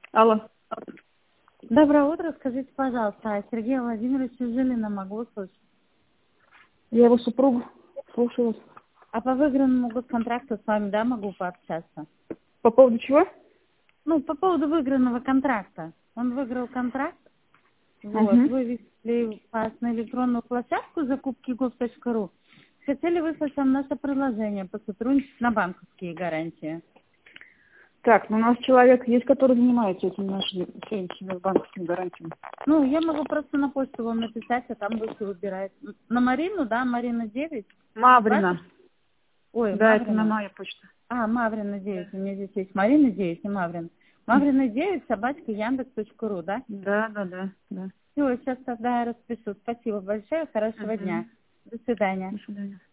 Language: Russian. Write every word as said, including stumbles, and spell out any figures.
Алло. Доброе утро. Скажите, пожалуйста, а Сергея Владимировича Жилина могу слышать? Я его супругу. Слушаю вас. А по выигранному госконтракту с вами, да, могу пообщаться? По поводу чего? Ну, по поводу выигранного контракта. Он выиграл контракт. Вот. Угу. Вы ввели вас на электронную площадку закупки гов точка ру. Хотели выслать вам наше предложение по сотрудничеству на банковские гарантии. Так, ну у нас человек есть, который занимается этим нашими всеми банковскими гарантиями. Ну, я могу просто на почту вам написать, а там вы все выбираете. На Марину, да, Марина девять. Маврина. Ваша? Ой, Да, это на Маврина. моя почта. А, Маврина Да. девять. У меня здесь есть Марина девять и Маврина. Маврина девять, собачка яндекс точка ру, да? Да, да, да, да. Все, сейчас тогда я распишу. Спасибо большое, хорошего Угу. дня. До свидания. До свидания.